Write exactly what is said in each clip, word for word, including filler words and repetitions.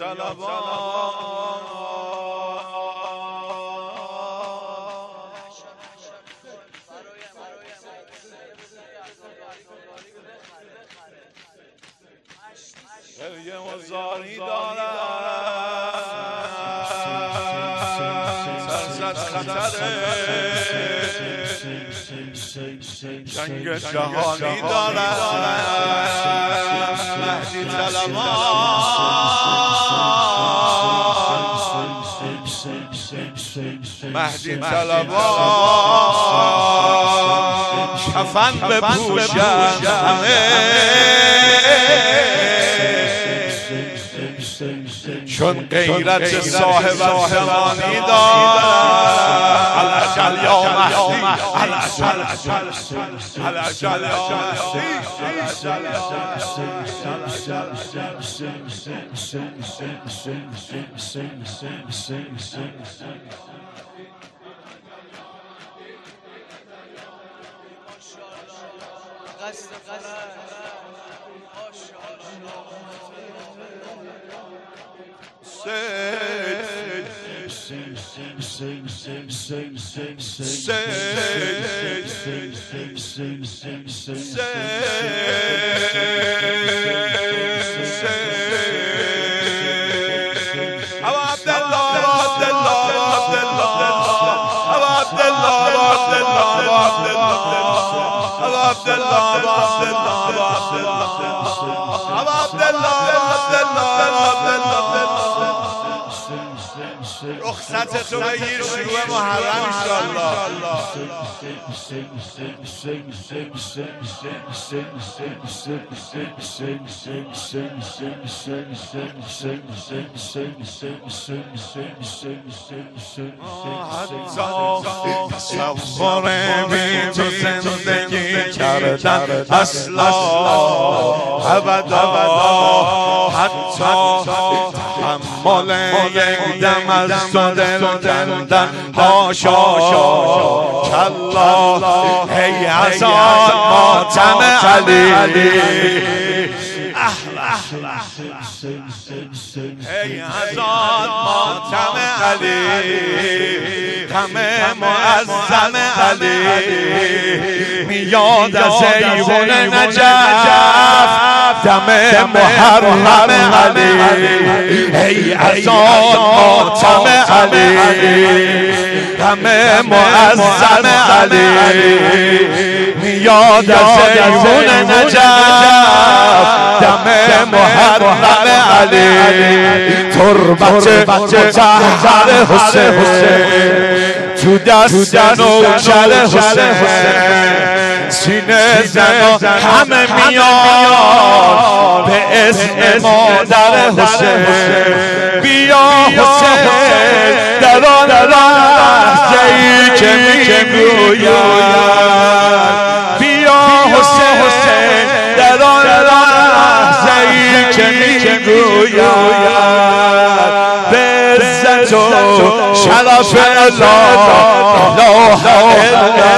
گریه و زاری دارد سرزد خطره جنگ جهانی دارد مهدی طلبان مهدی طلبان کفن بپوشند همه چون غیرت صاحب زمانی دارد العجل یا مهدی العجل العجل یا رخصت تو بگیر شروع محرم انشالله تصور بی تو زندگی کردن اصلا ابدا حتی تحمل یک دم از تو دل کندن هاشا کلا ای عزاد ماتم علی ای عزاد ماتم علی همه معظم علی میاد از ایوان نجف دم محرم علی ای عزاد ماتم علی همه معظم علی میاد از ایوان نجف دم محرم علی تربت مطهر حسین تو دست نوکر حسین سینه زن همه میان به اسم مادر حسین بیا حسین در آن لحظه ای که میگوید بیا حسین در آن لحظه ای که میگوید به عزت و شرف الله لا اله الا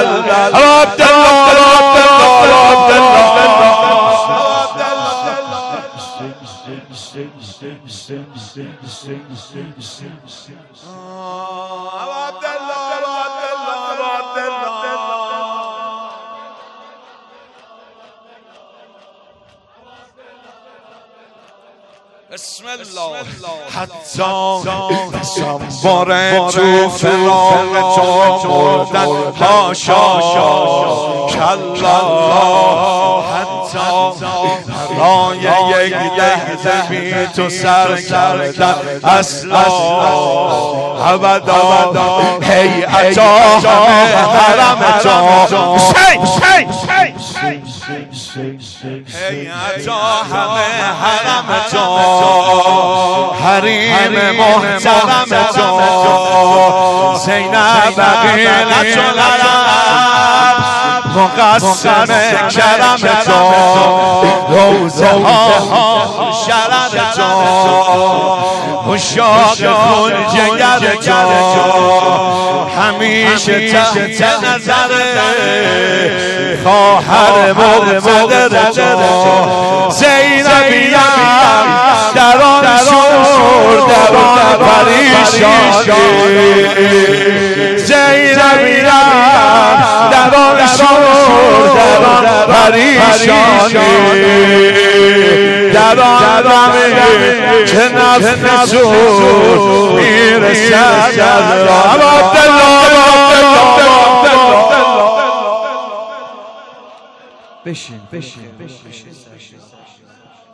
بسم الله حتی تصور تو فراق تو مردن هاشا کلا حتی برای یک لحظه بی تو سر کردن اصلا ابدا هی عطا حرم تو هی عطا همه حرم تو حریم محترم تو زینب بقیلت العرب مقسم کرم تو روزه ها شرم تو مشاق خون جگر تو همیشه تحت نظر خواهر مقتدر تو زینبیم در آن شد پریشانی زینبی در آن شور در آن پریشانی در آن دمی که نفس زور میرسد از راه بشین بشین بشین